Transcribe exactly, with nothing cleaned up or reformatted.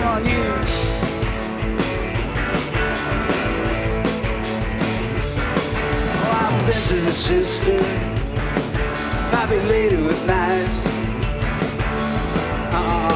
on you. Oh, I've been to the sister, probably later with knives. Uh-uh.